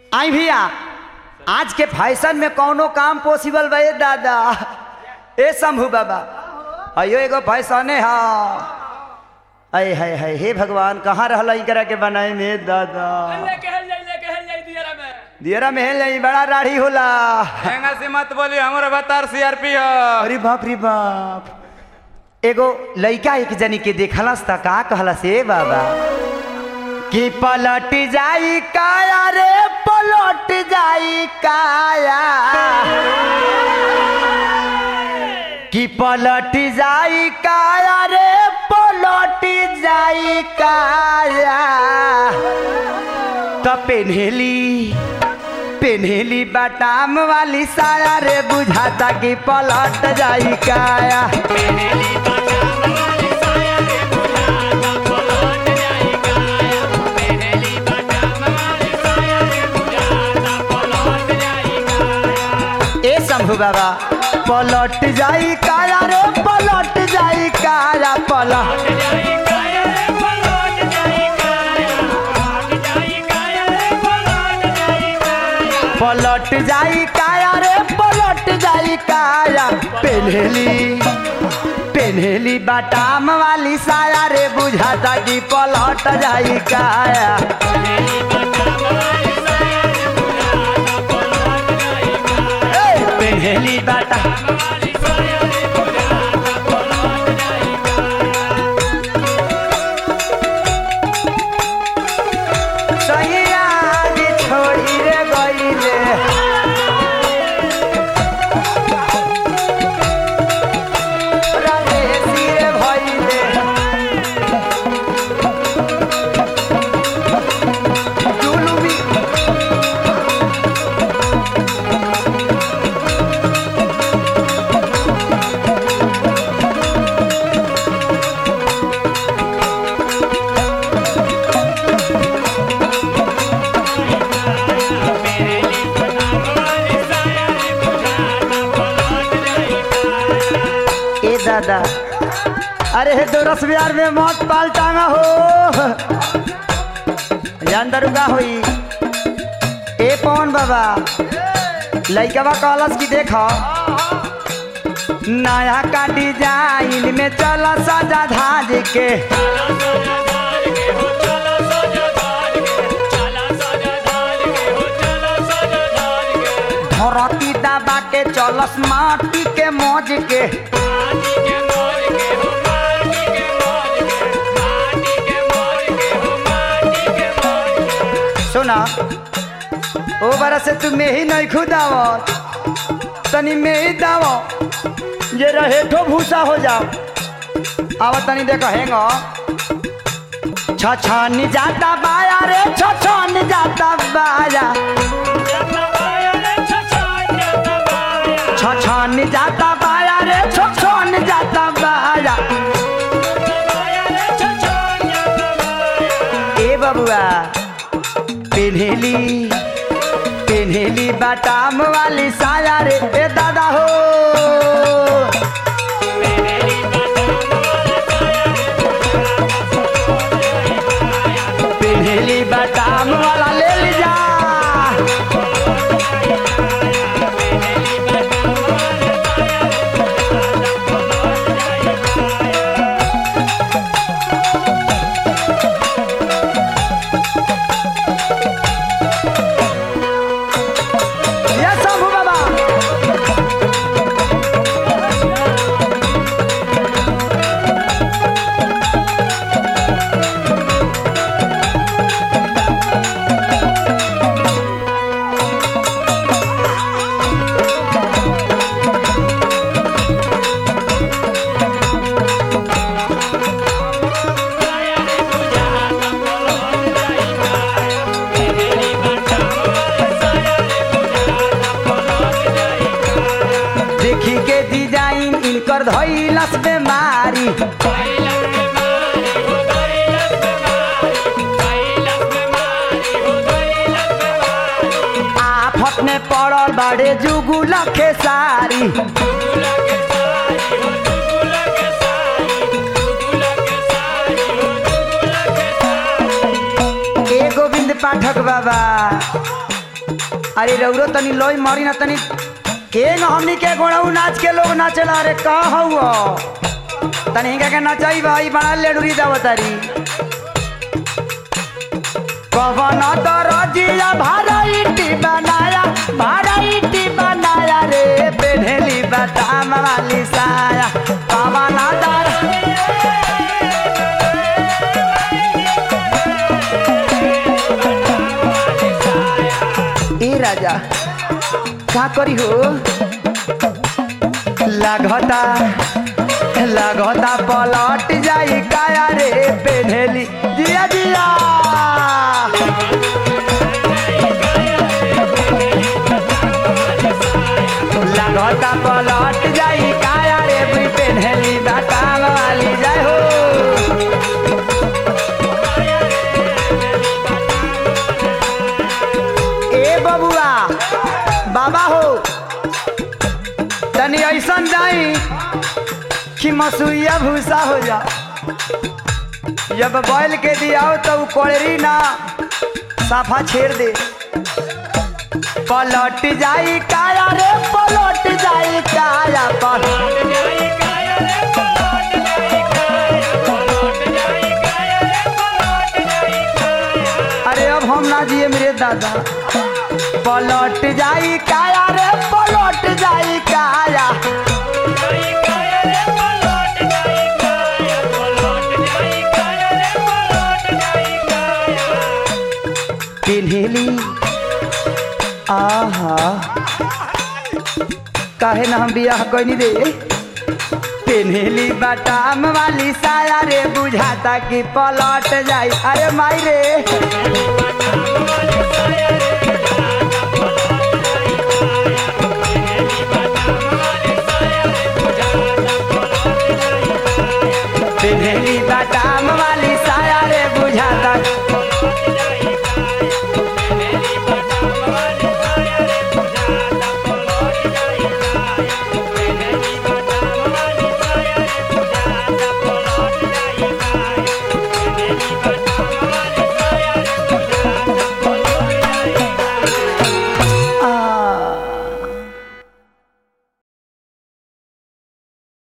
आई भैया आज के फैशन में कौनो काम पॉसिबल बे दादा। ए शंभू बाबा अयो एगो फैशन है अय है हे भगवान कहाँ रहला इकरा के बनाए में दादा। दियरा में हेल जाई बड़ा राढ़ी होला। हेंगा से मत बोली हमर अवतार सीआरपी हो। अरे बाप रे बाप। एगो लइका एक जनी के देखलस त का कहला से बाबा कि पलट जाई काया रे पलट जाई काया कि पलट जाई काया रे पलट जाई काया तो पेन्हेली बाटाम वाली साया रे बुझाता कि पलट जाई काया। ए शंभू बाबा पलट जाई काया रे पलट जाई काया पलट पलट जाई काया रे पलट जाई काया। पेन्हेली बाटाम वाली साया रे बुझाता कि पलट जाई काया। पेन्हेली बाटा दादा। अरे हे दो रस बिहार में मौत पाल टांगा हो जान दरुगा होई। ए पवन बाबा लइकवा कहलस कि देखो नया का डिजाइन में चला सजा धाज के धरती दबा के चलस माटी के मौज के सुना ओ बारा से तू में ही नहीं खुदावत तनी में ही दावो ये रहे ठो भूसा हो जाओ। आवा तनी देखो हेंगो छछन जाता बाया रे छछन जाता बाया छछन जाता बाया रे छछन जाता बाया। ए बबुआ पेन्हेली बाटाम वाली साया रे ए दादा हो। पेन्हेली बाटाम वाला ले लीजा। देखी के डिजाइन इनकर धइलस बेमारी आफत में पड़ल बड़े जुगुल के सारी। ए गोविंद पाठक बाबा अरे रौरो तनी लोई मारी ना तनी के न हमनी के गोड़ाऊ नाच के लोग नाचला रे का हउआ तनी हिंगा के नचाई भाई बना लेडुरी दावतारी कवन दरजिया भाराइटी बनाया रे पेढ़ेली बदाम वाली साया कवन दर ए राजा का करी हो लागता पलट जाई काया रे पेढ़ेली जिया जिया लागता पलट जाई काया रे पेढ़ेली बदाम वाली जाय हो ए बबुआ बाबा हो तनी ऐसन जाई कि मसुइया भूसा हो जा जब बैल के दियाओ तो कोड़री ना साफा छेड़ दे पलट जाई काया रे पलट जाई काया पलट जाई काया रे पलट जाई काया अरे अब हम ना जिए मेरे दादा पलट जाई काया रे पलट जाई काया पेन्हेली आहा काहे ना हम बियाह कइनी रे पेन्हेली बटाम वाली साया रे बुझाता कि पलट जाई अरे माई रे पेन्हेली बटाम